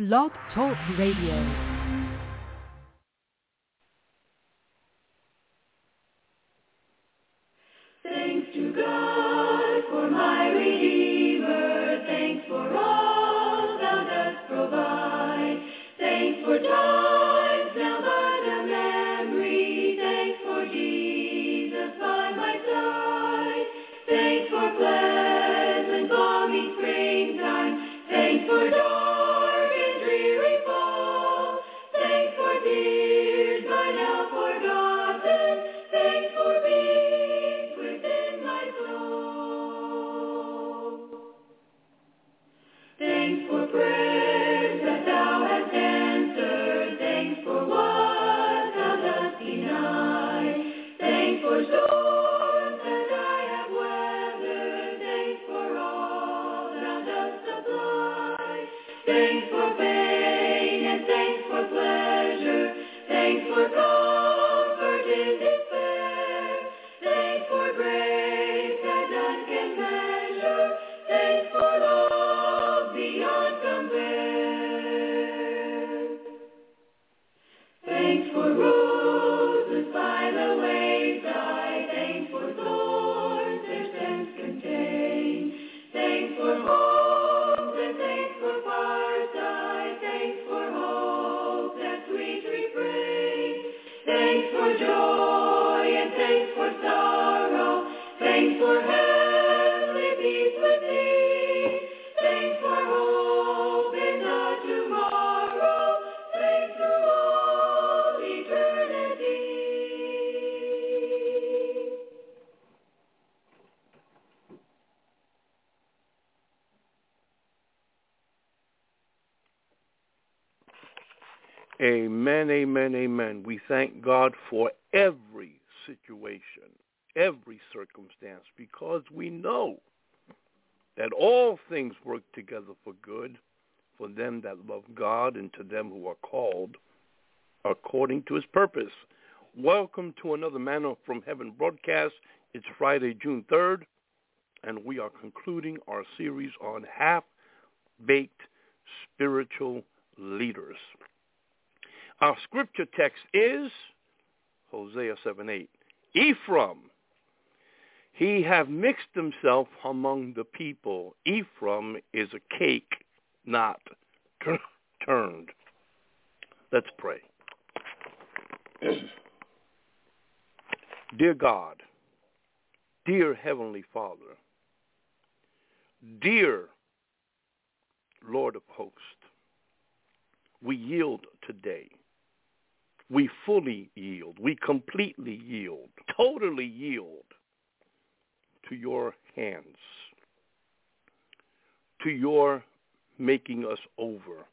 Blog Talk Radio. Thanks to God for my Redeemer. Thanks for all thou dost provide. Thanks for times now but a memory. Thanks for Jesus by my side. Thanks for pleasant balmy springtime. Thanks for dark and dreary fall. Thanks for tears by now forgotten. Thanks for peace within my soul. Thanks for prayers that thou hast answered. Thanks for what thou dost deny. Thanks for storms that I have weathered. Thanks for all thou dost supply. Thanks for pain and thanks for pleasure. Thanks for comfort in despair. Thanks for grace that none can measure. Thanks for love beyond compare. Thanks for roses by the wayside. Thanks for thorns their stems contain. Thanks for homes and thanks for fireside. Thanks for hope, that sweet refrain. Thanks for joy and thanks for sorrow. Thanks for heavenly peace with thee. Thanks for hope in the tomorrow. Thanks through all eternity. Amen, amen, amen. We thank God for every situation, every circumstance, because we know that all things work together for good for them that love God and to them who are called according to his purpose. Welcome to another Manna from Heaven broadcast. It's Friday, June 3rd, and we are concluding our series on half-baked spiritual leaders. Our scripture text is Hosea 7:8. Ephraim, he have mixed himself among the people. Ephraim is a cake not turned. Let's pray. Dear God, dear Heavenly Father, dear Lord of hosts, we yield today. We fully yield. We completely yield, totally yield to your hands, to your making us over,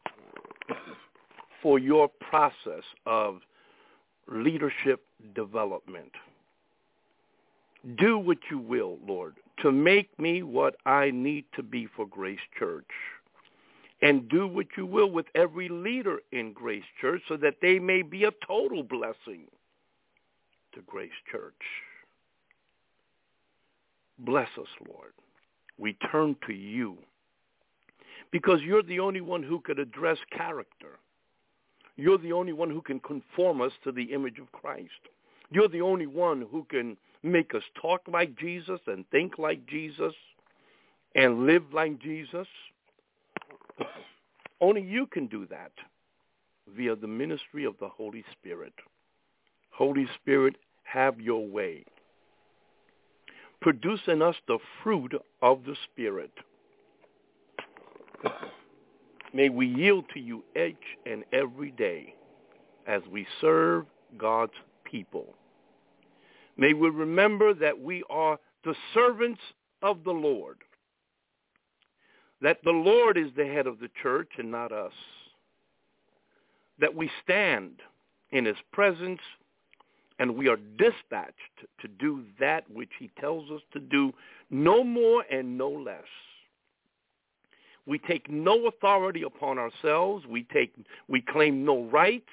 for your process of leadership development. Do what you will, Lord, to make me what I need to be for Grace Church. And do what you will with every leader in Grace Church so that they may be a total blessing to Grace Church. Bless us, Lord. We turn to you because you're the only one who could address character. You're the only one who can conform us to the image of Christ. You're the only one who can make us talk like Jesus and think like Jesus and live like Jesus. Only you can do that via the ministry of the Holy Spirit. Holy Spirit, have your way. Produce in us the fruit of the Spirit. May we yield to you each and every day as we serve God's people. May we remember that we are the servants of the Lord, that the Lord is the head of the church and not us, that we stand in his presence and we are dispatched to do that which he tells us to do, no more and no less. We take no authority upon ourselves. We claim no rights.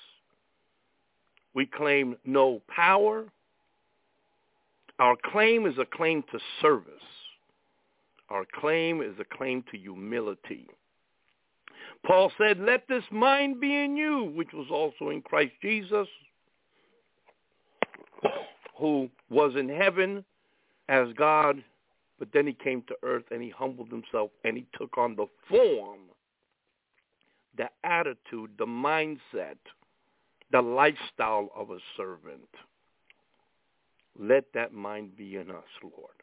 We claim no power. Our claim is a claim to service. Our claim is a claim to humility. Paul said, let this mind be in you, which was also in Christ Jesus, who was in heaven as God, but then he came to earth and he humbled himself and he took on the form, the attitude, the mindset, the lifestyle of a servant. Let that mind be in us, Lord.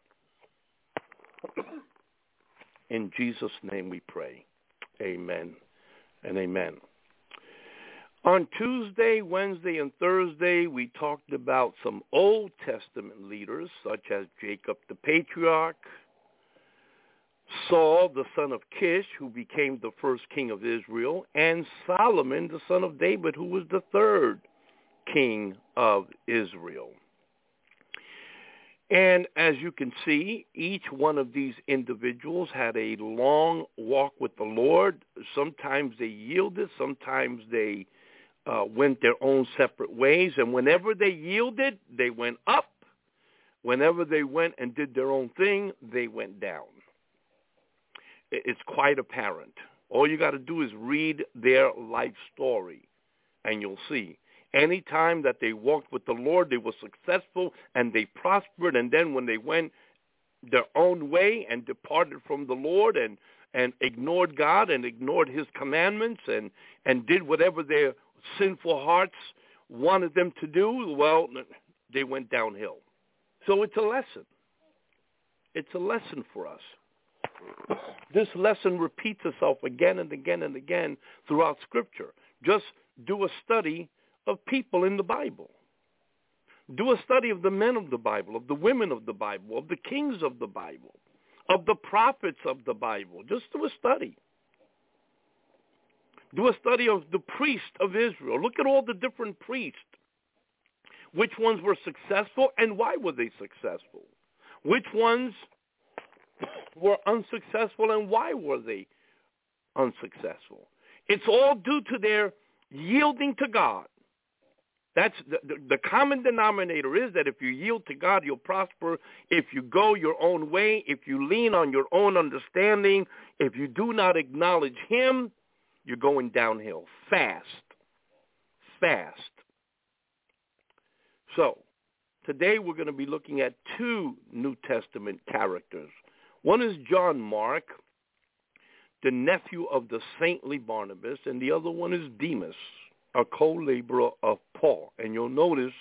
In Jesus' name we pray. Amen and amen. On Tuesday, Wednesday, and Thursday, we talked about some Old Testament leaders, such as Jacob the patriarch, Saul, the son of Kish, who became the first king of Israel, and Solomon, the son of David, who was the third king of Israel. And as you can see, each one of these individuals had a long walk with the Lord. Sometimes they yielded, sometimes they went their own separate ways. And whenever they yielded, they went up. Whenever they went and did their own thing, they went down. It's quite apparent. All you got to do is read their life story, and you'll see. Anytime that they walked with the Lord, they were successful and they prospered. And then when they went their own way and departed from the Lord and ignored God and ignored his commandments and did whatever their sinful hearts wanted them to do, well, they went downhill. So it's a lesson. It's a lesson for us. This lesson repeats itself again and again and again throughout Scripture. Just do a study of people in the Bible. Do a study of the men of the Bible, of the women of the Bible, of the kings of the Bible, of the prophets of the Bible. Just do a study. Do a study of the priests of Israel. Look at all the different priests. Which ones were successful and why were they successful? Which ones were unsuccessful and why were they unsuccessful? It's all due to their yielding to God. That's the common denominator is that if you yield to God, you'll prosper. If you go your own way, if you lean on your own understanding, if you do not acknowledge him, you're going downhill fast. So today we're going to be looking at two New Testament characters. One is John Mark, the nephew of the saintly Barnabas, and the other one is Demas, a co-laborer of Paul. And you'll notice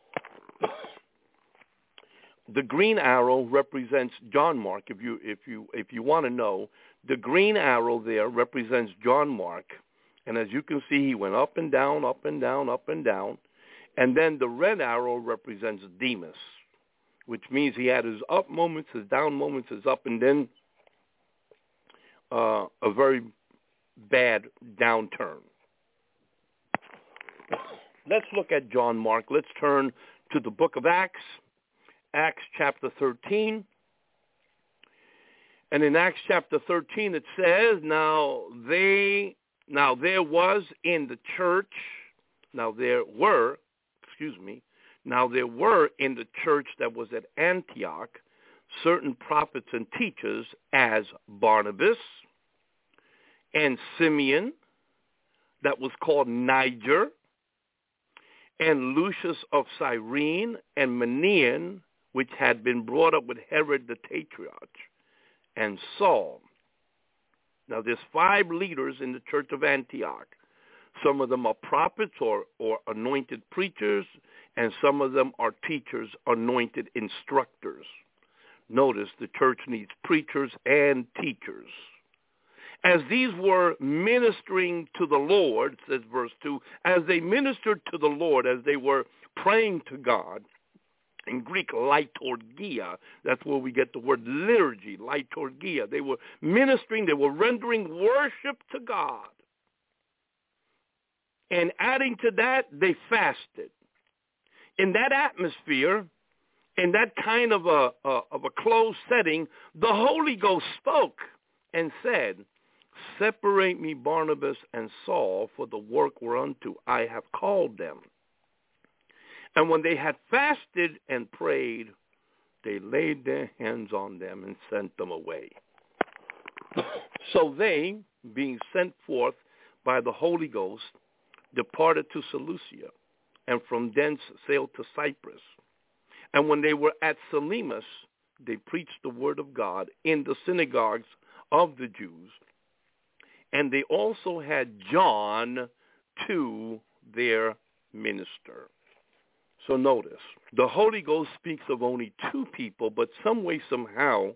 the green arrow represents John Mark. If you want to know, the green arrow there represents John Mark. And as you can see, he went up and down, up and down, up and down. And then the red arrow represents Demas, which means he had his up moments, his down moments, his up, and then a very bad downturn. Let's look at John Mark. Let's turn to the book of Acts, Acts chapter 13. And in Acts chapter 13 it says, now there were in the church that was at Antioch certain prophets and teachers as Barnabas and Simeon, that was called Niger, and Lucius of Cyrene, and Manaen, which had been brought up with Herod the Tetrarch, and Saul. Now there's 5 leaders in the church of Antioch. Some of them are prophets or anointed preachers, and some of them are teachers, anointed instructors. Notice the church needs preachers and teachers. As these were ministering to the Lord, says verse 2, as they ministered to the Lord, as they were praying to God, in Greek, liturgia, that's where we get the word liturgy, liturgia. They were ministering, they were rendering worship to God. And adding to that, they fasted. In that atmosphere, in that kind of a closed setting, the Holy Ghost spoke and said, separate me Barnabas and Saul for the work whereunto I have called them. And when they had fasted and prayed, they laid their hands on them and sent them away. So they, being sent forth, by the Holy Ghost, departed to Seleucia, and from thence sailed to Cyprus. And when they were at Salamis, they preached the word of God in the synagogues of the Jews, and they also had John to their minister. So notice, the Holy Ghost speaks of only two people, but some way, somehow,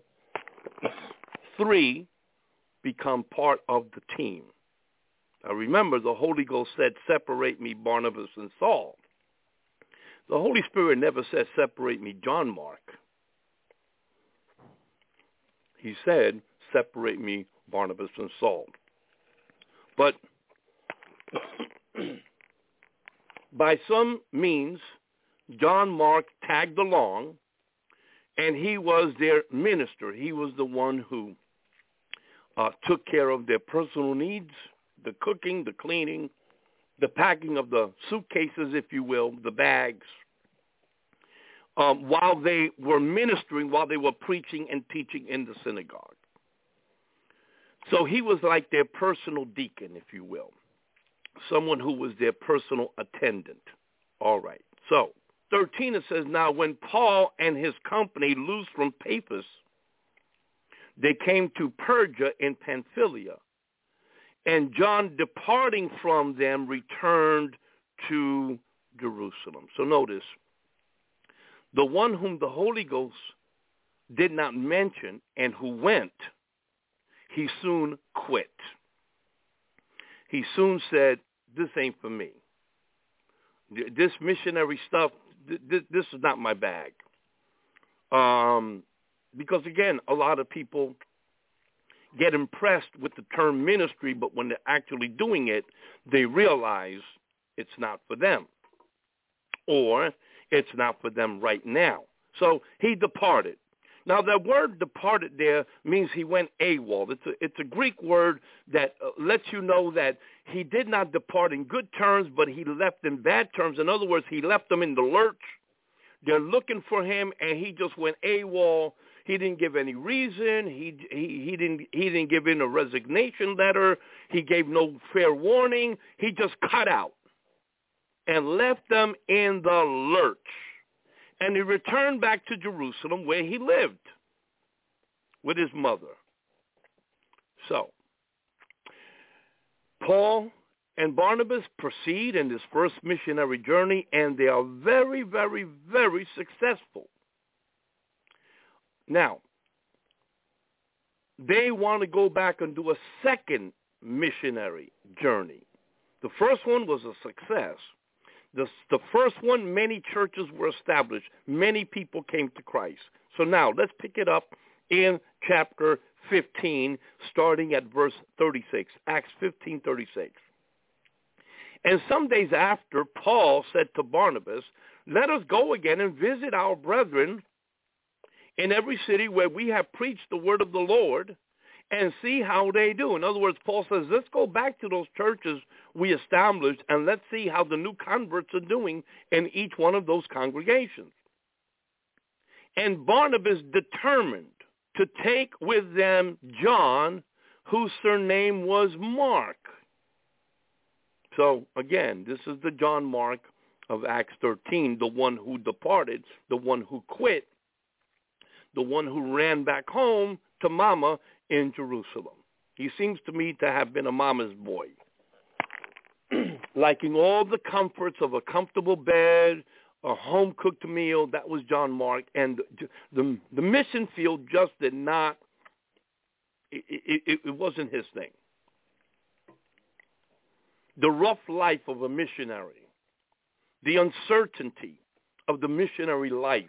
three become part of the team. Now remember, the Holy Ghost said, separate me, Barnabas and Saul. The Holy Spirit never said, separate me, John Mark. He said, separate me, Barnabas and Saul. But by some means, John Mark tagged along, and he was their minister. He was the one who took care of their personal needs, the cooking, the cleaning, the packing of the suitcases, if you will, the bags, while they were ministering, while they were preaching and teaching in the synagogue. So he was like their personal deacon, if you will, someone who was their personal attendant. All right. So 13, it says, now when Paul and his company loosed from Paphos, they came to Perga in Pamphylia, and John, departing from them, returned to Jerusalem. So notice, the one whom the Holy Ghost did not mention and who went, he soon quit. He soon said, this ain't for me. This missionary stuff, this is not my bag. Because, again, a lot of people get impressed with the term ministry, but when they're actually doing it, they realize it's not for them, or it's not for them right now. So he departed. Now, that word departed there means he went AWOL. It's a Greek word that lets you know that he did not depart in good terms, but he left in bad terms. In other words, he left them in the lurch. They're looking for him, and he just went AWOL. He didn't give any reason. He didn't give in a resignation letter. He gave no fair warning. He just cut out and left them in the lurch. And he returned back to Jerusalem, where he lived with his mother. So Paul and Barnabas proceed in this first missionary journey, and they are very, very, very successful. Now, they want to go back and do a second missionary journey. The first one was a success. The first one, many churches were established. Many people came to Christ. So now let's pick it up in chapter 15, starting at verse 36, Acts 15:36. And some days after, Paul said to Barnabas, let us go again and visit our brethren in every city where we have preached the word of the Lord, and see how they do. In other words, Paul says, let's go back to those churches we established, and let's see how the new converts are doing in each one of those congregations. And Barnabas determined to take with them John, whose surname was Mark. So, again, this is the John Mark of Acts 13, the one who departed, the one who quit, the one who ran back home to mama in Jerusalem. He seems to me to have been a mama's boy, liking all the comforts of a comfortable bed, a home-cooked meal. That was John Mark. And the mission field just did not, it wasn't his thing. The rough life of a missionary, the uncertainty of the missionary life,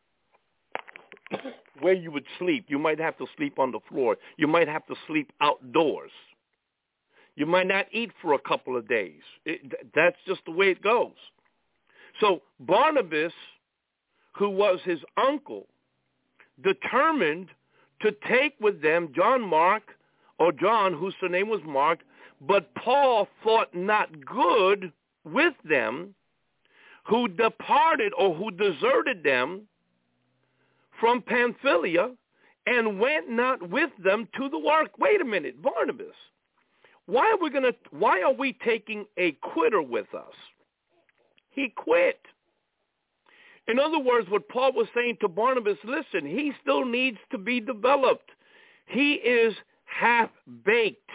where you would sleep. You might have to sleep on the floor. You might have to sleep outdoors. You might not eat for a couple of days. That's just the way it goes. So Barnabas, who was his uncle, determined to take with them John Mark, or John, whose surname was Mark, but Paul thought not good with them, who departed or who deserted them from Pamphylia, and went not with them to the work. Wait a minute, Barnabas, why are we taking a quitter with us? He quit. In other words, what Paul was saying to Barnabas, listen, he still needs to be developed. He is half-baked.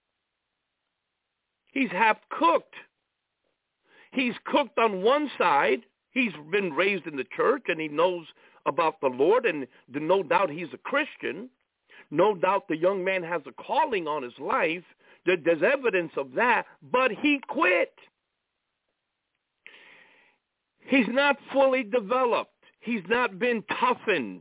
He's half-cooked. He's cooked on one side. He's been raised in the church, and he knows about the Lord, and no doubt he's a Christian. No doubt the young man has a calling on his life. There's evidence of that, but he quit. He's not fully developed. He's not been toughened.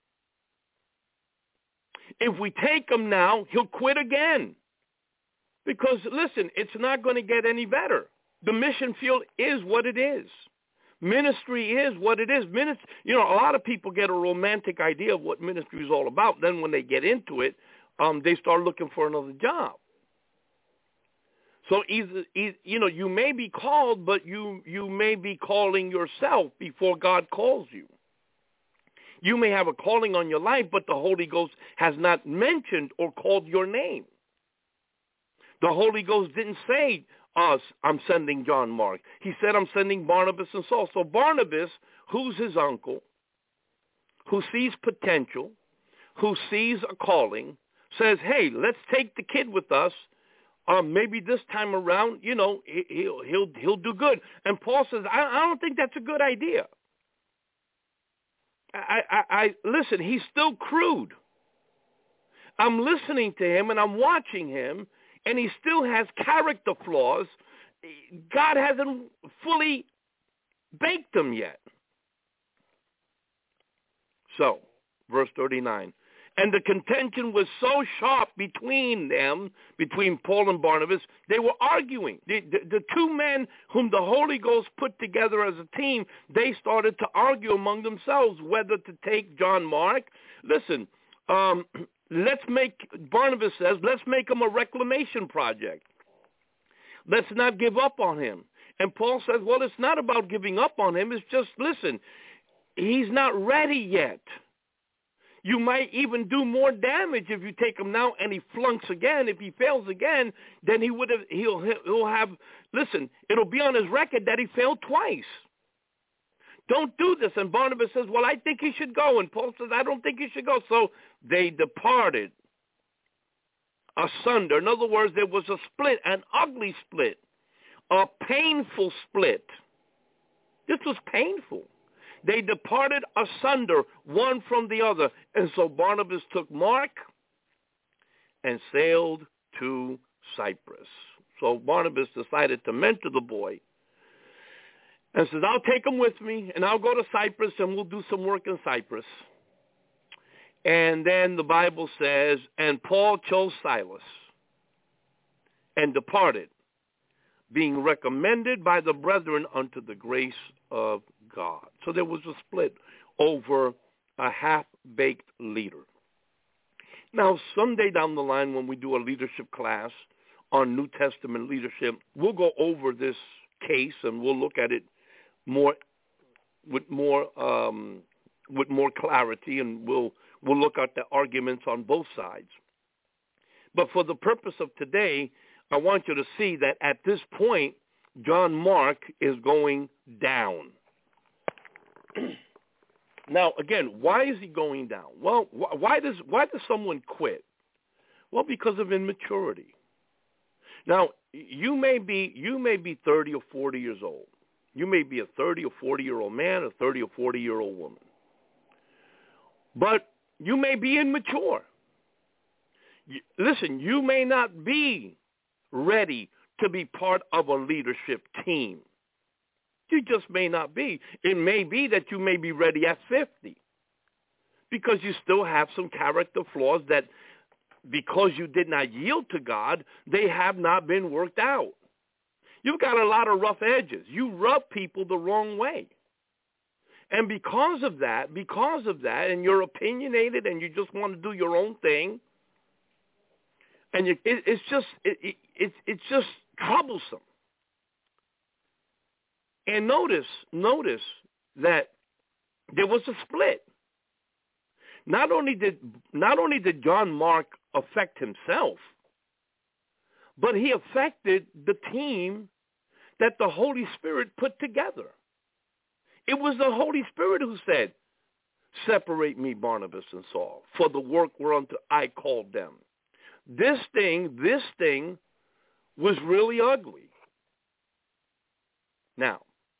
If we take him now, he'll quit again. Because, listen, it's not going to get any better. The mission field is what it is. Ministry is what it is. A lot of people get a romantic idea of what ministry is all about. Then when they get into it, they start looking for another job. So either you may be called, but you may be calling yourself before God calls you. You may have a calling on your life, but the Holy Ghost has not mentioned or called your name. The Holy Ghost didn't say, I'm sending John Mark. He said, I'm sending Barnabas and Saul. So Barnabas, who's his uncle, who sees potential, who sees a calling, says, hey, let's take the kid with us. Maybe this time around, he'll do good. And Paul says, I don't think that's a good idea. I listen, he's still crude. I'm listening to him and I'm watching him, and he still has character flaws. God hasn't fully baked him yet. So, verse 39. And the contention was so sharp between Paul and Barnabas, they were arguing. The two men whom the Holy Ghost put together as a team, they started to argue among themselves whether to take John Mark. Listen, Barnabas says, let's make him a reclamation project. Let's not give up on him. And Paul says, well, it's not about giving up on him. It's just, listen, he's not ready yet. You might even do more damage if you take him now and he flunks again. If he fails again, then he'll have, listen, it'll be on his record that he failed twice. Don't do this. And Barnabas says, well, I think he should go. And Paul says, I don't think he should go. So they departed asunder. In other words, there was a split, an ugly split, a painful split. This was painful. They departed asunder, one from the other. And so Barnabas took Mark and sailed to Cyprus. So Barnabas decided to mentor the boy and says, I'll take him with me, and I'll go to Cyprus, and we'll do some work in Cyprus. And then the Bible says, and Paul chose Silas and departed, being recommended by the brethren unto the grace of God. So there was a split over a half-baked leader. Now, someday down the line when we do a leadership class on New Testament leadership, we'll go over this case and we'll look at it with more clarity, and we'll look at the arguments on both sides. But for the purpose of today, I want you to see that at this point, John Mark is going down. Now, again, why is he going down? Well, why does someone quit? Well, because of immaturity. Now, you may be 30 or 40 years old. You may be a 30 or 40-year-old man, a 30 or 40-year-old woman. But you may be immature. Listen, you may not be ready to be part of a leadership team. You just may not be. It may be that you may be ready at 50 because you still have some character flaws that, because you did not yield to God, they have not been worked out. You've got a lot of rough edges. You rub people the wrong way. And because of that, and you're opinionated and you just want to do your own thing, and it's just troublesome. And notice that there was a split. Not only did John Mark affect himself, but he affected the team that the Holy Spirit put together. It was the Holy Spirit who said, separate me, Barnabas and Saul, for the work whereunto I called them. This thing was really ugly. Now,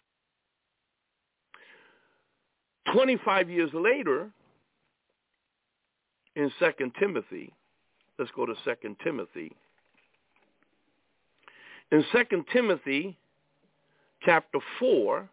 25 years later, in 2 Timothy, let's go to 2 Timothy. In 2 Timothy chapter 4,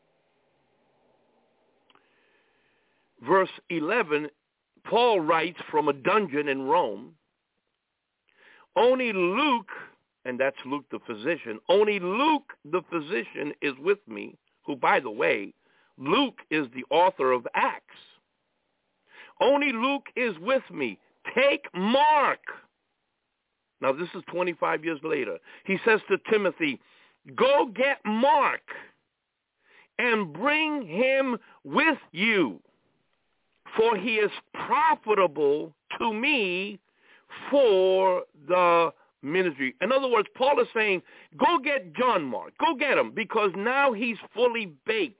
verse 11, Paul writes from a dungeon in Rome, only Luke, and that's Luke the physician, only Luke the physician is with me, who, by the way, Luke is the author of Acts. Only Luke is with me. Take Mark. Now, this is 25 years later. He says to Timothy, go get Mark and bring him with you, for he is profitable to me for the ministry. In other words, Paul is saying, go get John Mark. Go get him, because now he's fully baked.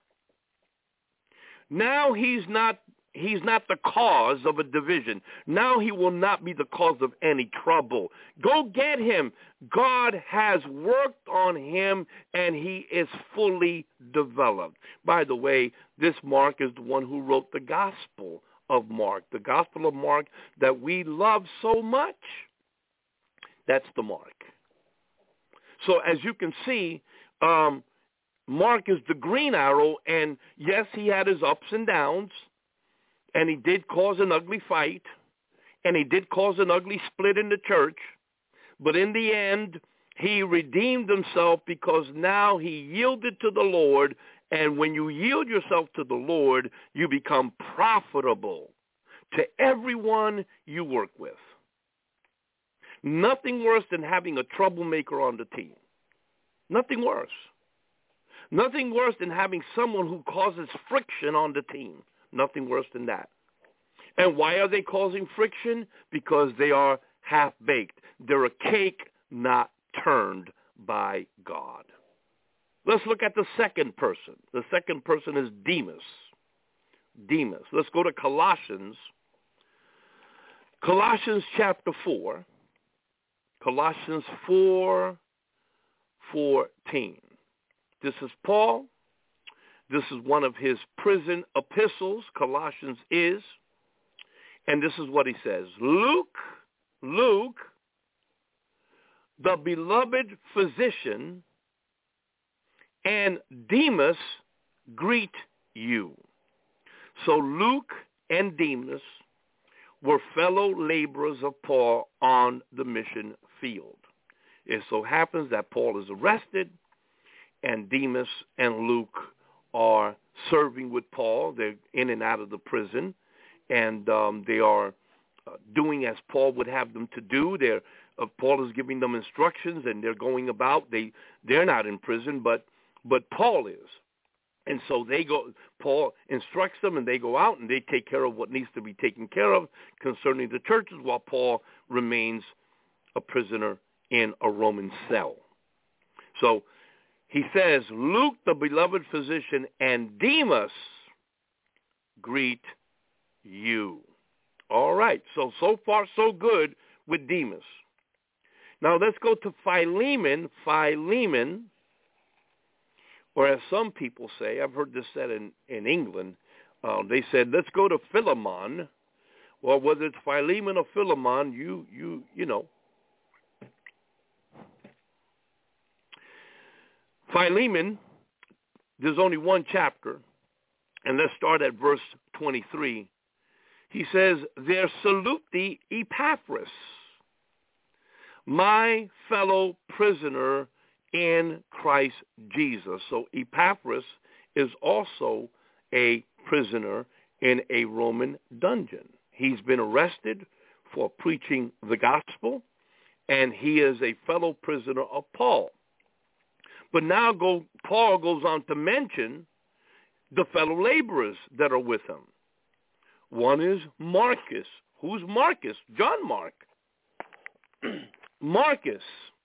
Now he's not the cause of a division. Now he will not be the cause of any trouble. Go get him. God has worked on him, and he is fully developed. By the way, this Mark is the one who wrote the Gospel of Mark, the Gospel of Mark that we love so much. That's the Mark. So as you can see, Mark is the green arrow, and yes, he had his ups and downs, and he did cause an ugly fight, and he did cause an ugly split in the church, but in the end, he redeemed himself because now he yielded to the Lord, and when you yield yourself to the Lord, you become profitable to everyone you work with. Nothing worse than having a troublemaker on the team. Nothing worse. Nothing worse than having someone who causes friction on the team. Nothing worse than that. And why are they causing friction? Because they are half-baked. They're a cake not turned by God. Let's look at the second person. The second person is Demas. Demas. Let's go to Colossians. Colossians chapter 4. Colossians 4:14. This is Paul. This is one of his prison epistles, Colossians is. And this is what he says. Luke, the beloved physician, and Demas greet you. So Luke and Demas were fellow laborers of Paul on the mission field. It so happens that Paul is arrested, and Demas and Luke are serving with Paul. They're in and out of the prison, and they are doing as Paul would have them to do. Paul is giving them instructions, and they're going about. They're not in prison, but Paul is. And so Paul instructs them, and they go out, and they take care of what needs to be taken care of concerning the churches, while Paul remains a prisoner in a Roman cell. So he says, Luke, the beloved physician, and Demas greet you. All right, so far so good with Demas. Now let's go to Philemon. Philemon, or as some people say, I've heard this said in England, they said, let's go to Philemon. Well, whether it's Philemon or Philemon, you know. Philemon, there's only one chapter, and let's start at verse 23. He says, there salute thee Epaphras, my fellow prisoner in Christ Jesus. So Epaphras is also a prisoner in a Roman dungeon. He's been arrested for preaching the gospel, and he is a fellow prisoner of Paul. But now Paul goes on to mention the fellow laborers that are with him. One is Marcus. Who's Marcus? John Mark. Marcus,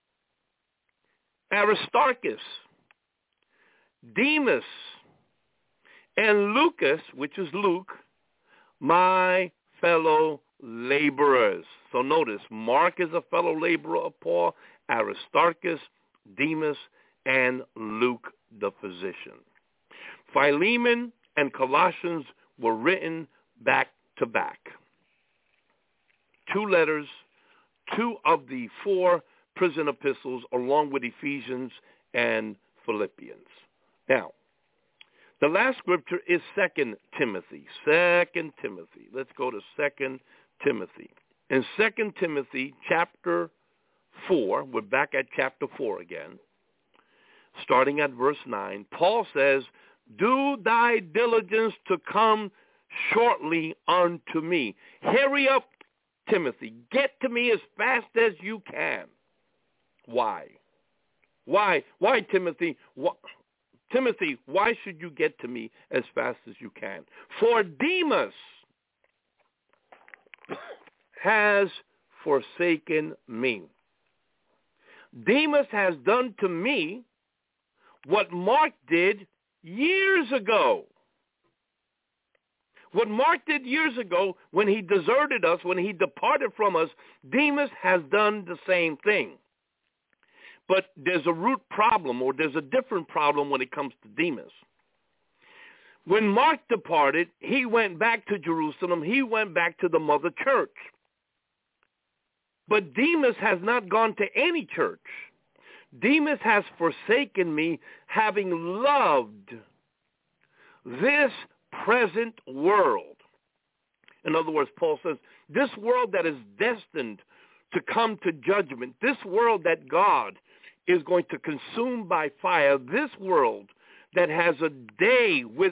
Aristarchus, Demas, and Lucas, which is Luke, my fellow laborers. So notice, Mark is a fellow laborer of Paul, Aristarchus, Demas, and Luke the physician. Philemon and Colossians were written back to back. 2 letters, 2 of the 4 prison epistles, along with Ephesians and Philippians. Now, the last scripture is 2 Timothy. 2 Timothy. Let's go to 2 Timothy. In 2 Timothy chapter 4, we're back at chapter 4 again, starting at verse 9, Paul says, do thy diligence to come shortly unto me. Hurry up, Timothy. Get to me as fast as you can. Why? Why, Timothy? Timothy, why should you get to me as fast as you can? For Demas has forsaken me. Demas has done to me what Mark did years ago. What Mark did years ago when he deserted us, when he departed from us, Demas has done the same thing. But there's a root problem, or there's a different problem when it comes to Demas. When Mark departed, he went back to Jerusalem. He went back to the mother church. But Demas has not gone to any church. Demas has forsaken me, having loved this present world. In other words, Paul says, this world that is destined to come to judgment, this world that God is going to consume by fire, this world that has a day with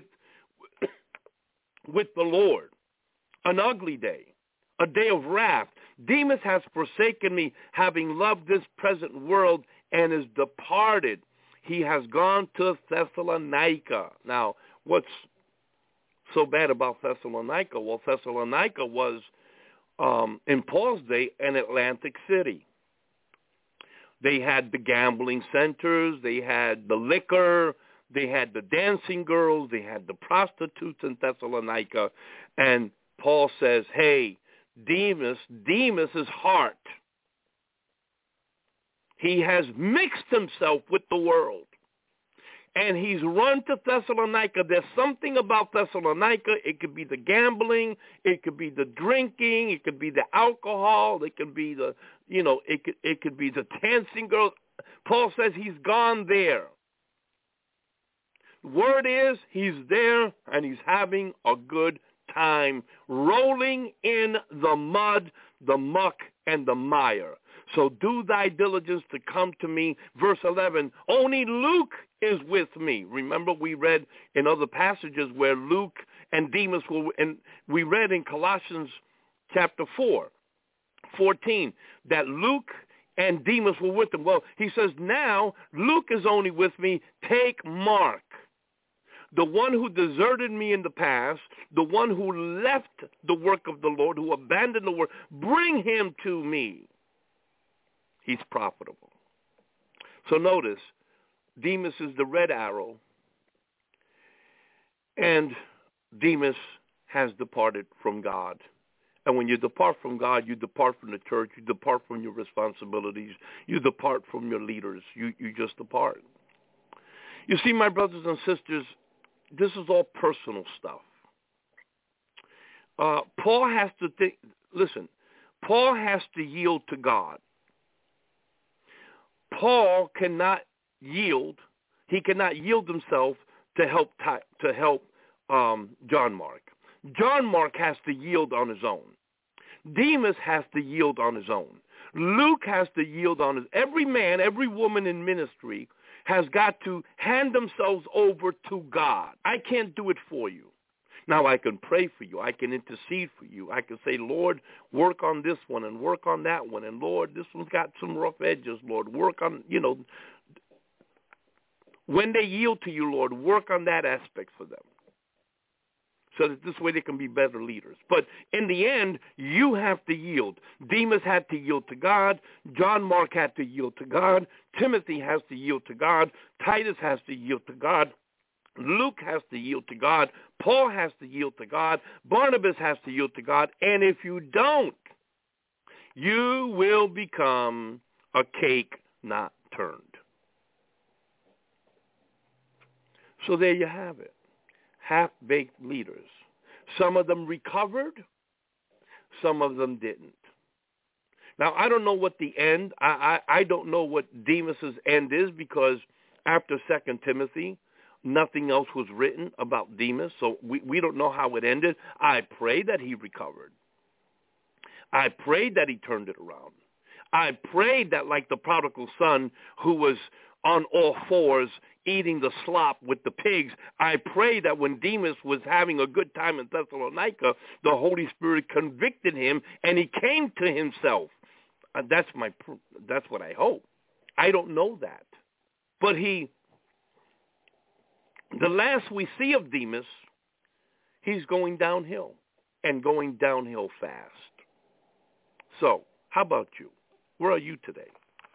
the Lord, an ugly day, a day of wrath. Demas has forsaken me, having loved this present world, and is departed. He has gone to Thessalonica. Now, what's so bad about Thessalonica? Well, Thessalonica was, in Paul's day, an Atlantic city. They had the gambling centers, they had the liquor, they had the dancing girls, they had the prostitutes in Thessalonica. And Paul says, hey, Demas' heart, he has mixed himself with the world. And he's run to Thessalonica. There's something about Thessalonica. It could be the gambling. It could be the drinking. It could be the alcohol. It could be the, it could be the dancing girls. Paul says he's gone there. Word is he's there and he's having a good time, rolling in the mud, the muck, and the mire. So do thy diligence to come to me. Verse 11, only Luke is with me. Remember, we read in other passages where Luke and Demas were, and we read in Colossians chapter 4:14, that Luke and Demas were with him. Well, he says, now Luke is only with me. Take Mark, the one who deserted me in the past, the one who left the work of the Lord, who abandoned the work, bring him to me. He's profitable. So notice, Demas is the red arrow, and Demas has departed from God. And when you depart from God, you depart from the church, you depart from your responsibilities, you depart from your leaders, you just depart. You see, my brothers and sisters, this is all personal stuff. Paul has to think, listen, Paul has to yield to God. Paul cannot yield. He cannot yield himself to help John Mark. John Mark has to yield on his own. Demas has to yield on his own. Luke has to yield on his. Every man, every woman in ministry has got to hand themselves over to God. I can't do it for you. Now, I can pray for you. I can intercede for you. I can say, Lord, work on this one and work on that one. And, Lord, this one's got some rough edges, Lord. Work on, when they yield to you, Lord, work on that aspect for them. so that this way they can be better leaders. But in the end, you have to yield. Demas had to yield to God. John Mark had to yield to God. Timothy has to yield to God. Titus has to yield to God. Luke has to yield to God. Paul has to yield to God. Barnabas has to yield to God. And if you don't, you will become a cake not turned. So there you have it. Half-baked leaders. Some of them recovered. Some of them didn't. Now, I don't know what the end, I don't know what Demas's end is, because after 2 Timothy, nothing else was written about Demas, so we don't know how it ended. I pray that he recovered. I prayed that he turned it around. I prayed that, like the prodigal son who was on all fours eating the slop with the pigs, I pray that when Demas was having a good time in Thessalonica, the Holy Spirit convicted him and he came to himself. That's what I hope. I don't know that. But the last we see of Demas, he's going downhill, and going downhill fast. So, how about you? Where are you today?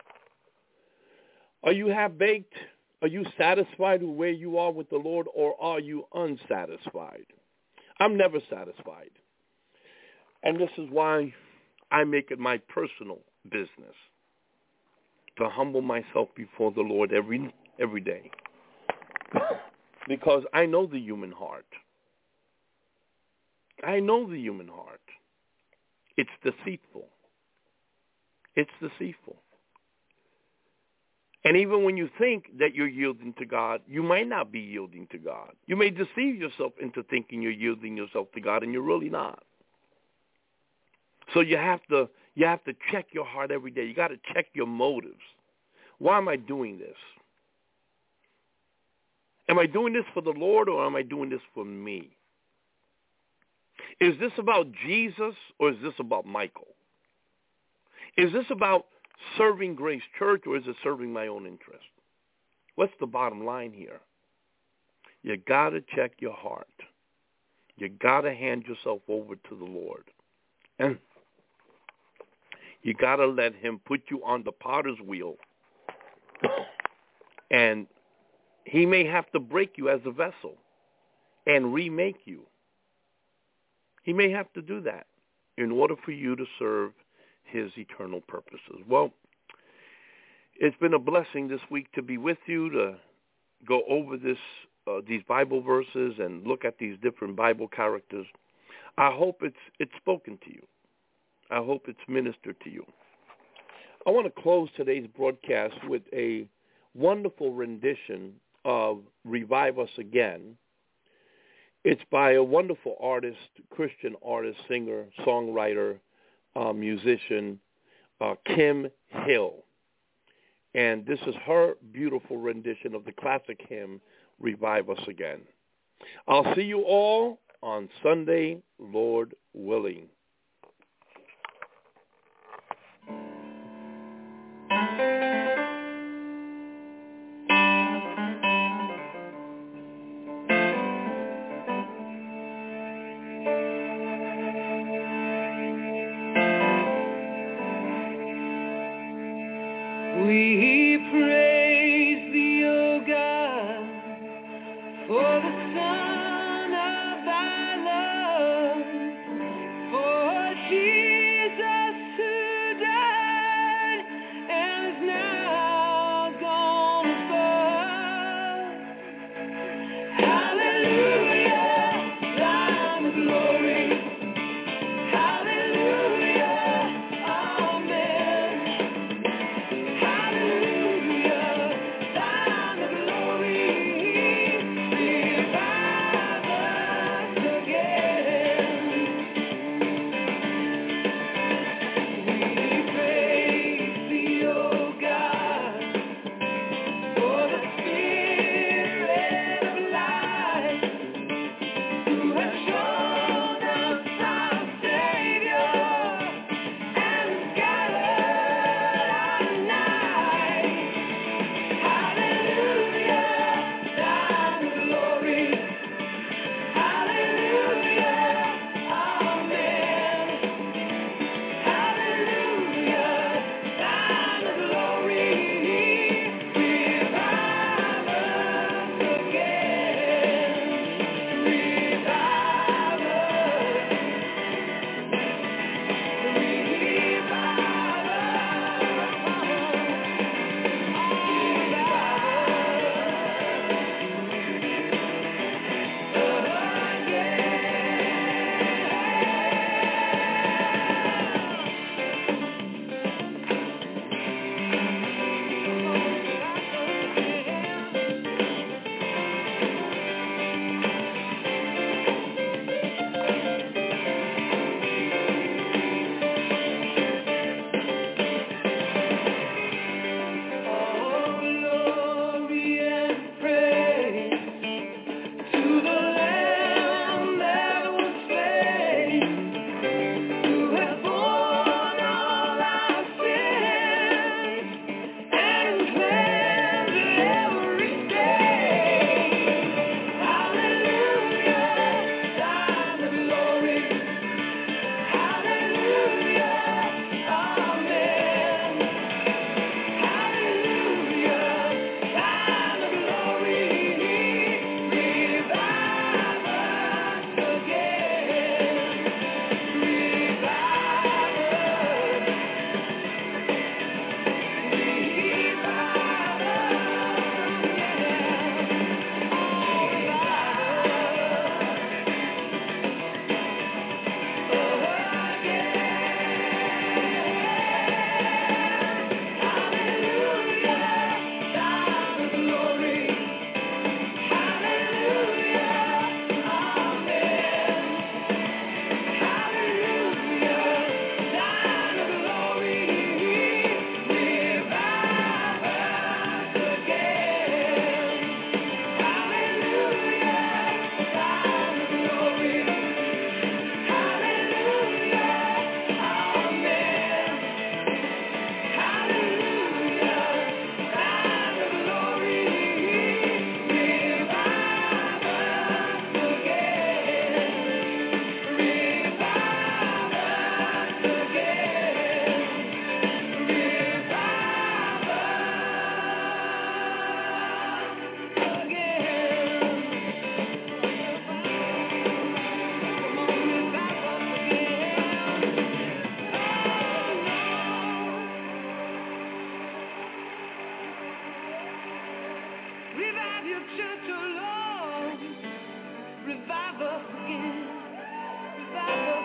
Are you half-baked? Are you satisfied with where you are with the Lord, or are you unsatisfied? I'm never satisfied. And this is why I make it my personal business to humble myself before the Lord every day. Because I know the human heart. I know the human heart. It's deceitful. It's deceitful. And even when you think that you're yielding to God, you might not be yielding to God. You may deceive yourself into thinking you're yielding yourself to God, and you're really not. So you have to check your heart every day. You got to check your motives. Why am I doing this? Am I doing this for the Lord, or am I doing this for me? Is this about Jesus, or is this about Michael? Is this about serving Grace Church, or is it serving my own interest? What's the bottom line here? You got to check your heart. You got to hand yourself over to the Lord. And you got to let him put you on the potter's wheel. And he may have to break you as a vessel and remake you. He may have to do that in order for you to serve his eternal purposes. Well, it's been a blessing this week to be with you, to go over these Bible verses and look at these different Bible characters. I hope it's spoken to you. I hope it's ministered to you. I want to close today's broadcast with a wonderful rendition of Revive Us Again. It's by a wonderful artist, Christian artist, singer, songwriter, musician, Kim Hill. And this is her beautiful rendition of the classic hymn, Revive Us Again. I'll see you all on Sunday, Lord willing. We praise thee, O God, for the Son of thy love, for Church, oh Lord, revive us again, revive us.